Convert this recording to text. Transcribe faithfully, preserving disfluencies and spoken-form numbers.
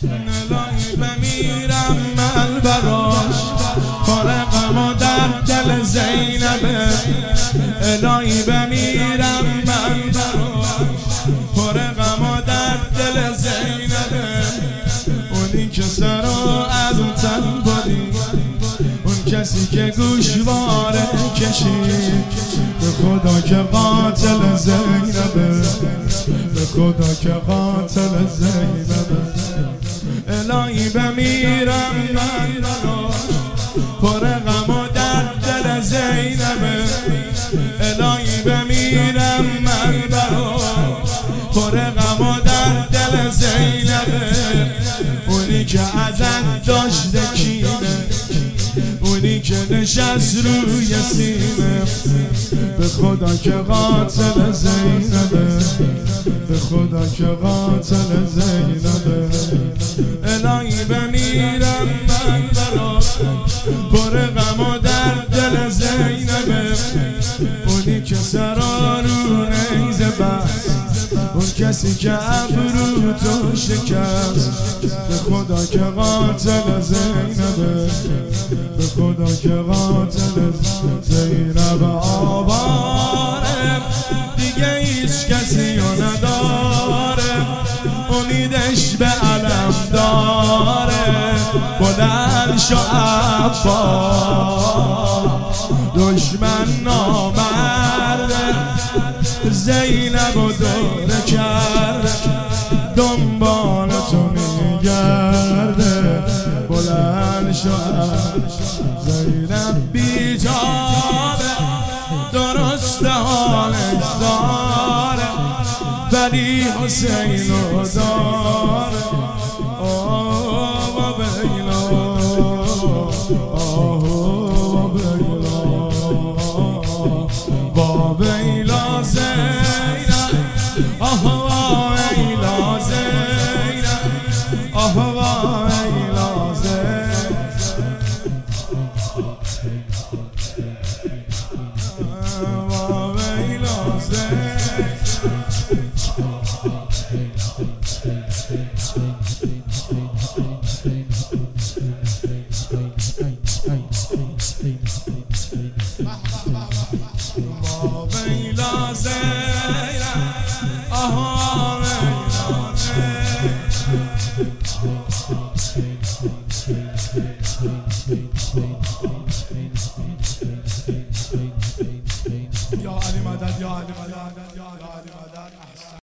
الهی بمیرم من براش، فارغم و در دل زینبه. الهی بمیرم من براش، فارغم و در دل زینبه. اونی که سرو از تن بودی، اون کسی که گوشواره کشید، به خدا که قاتل زینبه، به خدا که قاتل زینبه. الهی بمیرم من براش، فارغم و در دل زینبه. الهی بمیرم من براش، فارغم و در دل زینبه. اونی که ازن داشته کینه، اونی که نشست روی سینه، به خدا که قاتل زینبه، به خدا که قاتل زینبه. الهی بمیرم من براش، فارغم و در دل زینبه. اونی که سرا رو نیزه بست، اون کسی که ابرو تو شکست، به خدا که قاتل زینبه، به خدا که قاتل زینب. آواره دیگه هیچ کسی رو نداره، امیدش به علم داره. بلند شو عباس، دشمن نامرده، زینب و دوره کرده، دنبال تو میگرده. بلند شو زینب بیجابه، درست حالش داره، ولی حسین رو داره. آه و بیلا، آه و بیلا، با بیلا زینب، آه و بیلا زینب، آه و بیلا زینب، و بیلا زینب. با بیلا زینب.